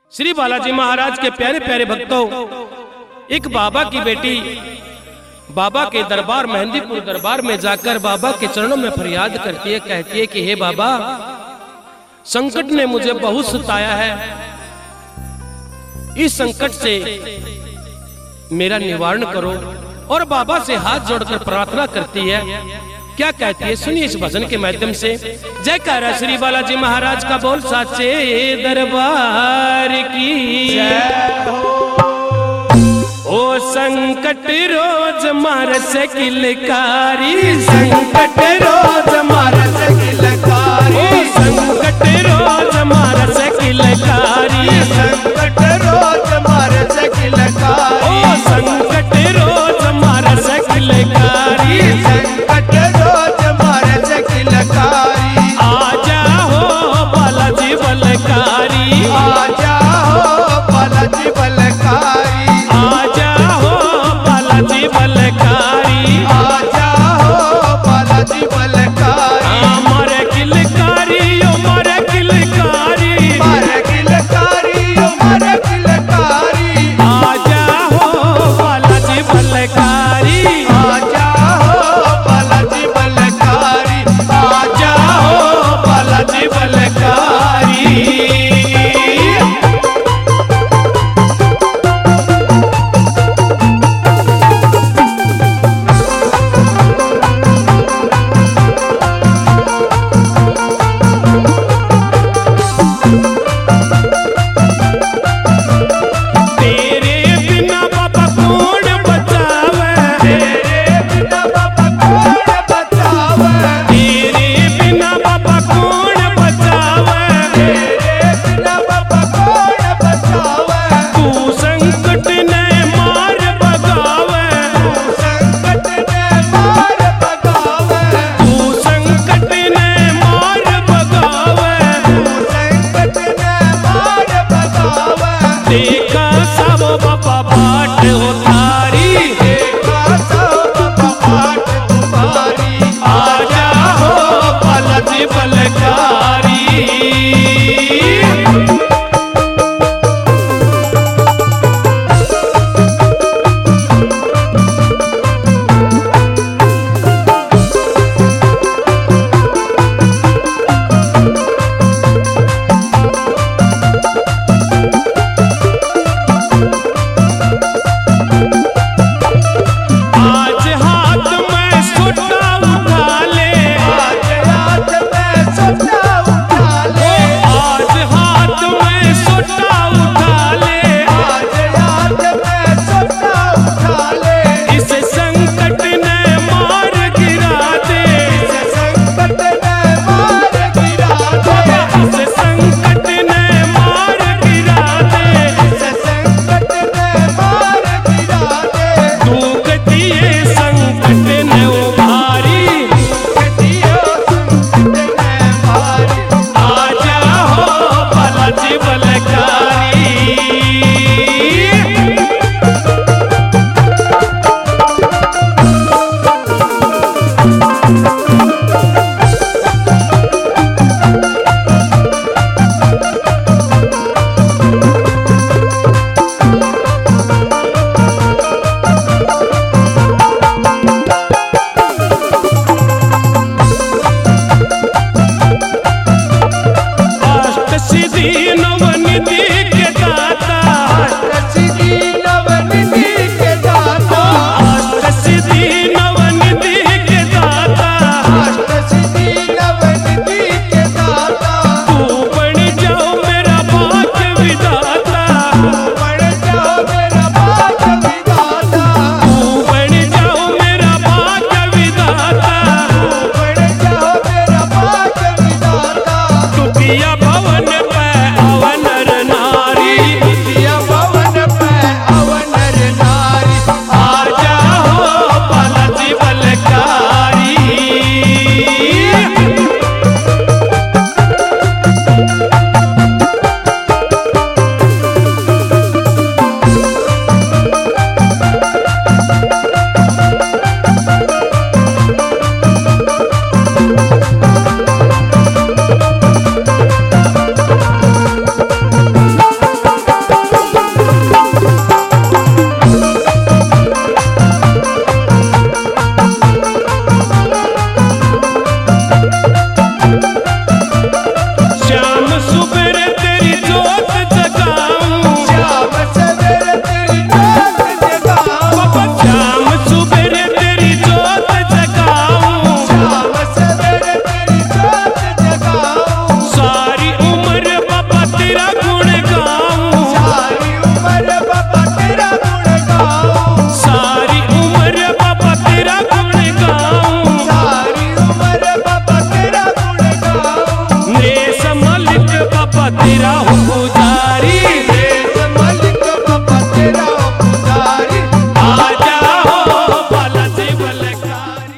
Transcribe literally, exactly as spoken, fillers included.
श्री बालाजी महाराज के प्यारे प्यारे भक्तों, एक बाबा की बेटी बाबा के दरबार मेहंदीपुर दरबार में जाकर बाबा के चरणों में फरियाद करती है, कहती है कि हे बाबा, संकट ने मुझे बहुत सताया है, इस संकट से मेरा निवारण करो। और बाबा से हाथ जोड़कर प्रार्थना करती है। क्या कहती है सुनिए इस भजन के माध्यम से। जयकारा श्री बालाजी महाराज का बोल साचे दरबार की जय हो। ओ संकट रोज मारस किलकारी, संकट रोज मारस किलकारी, ओ संकट रोज मारस किलकारी।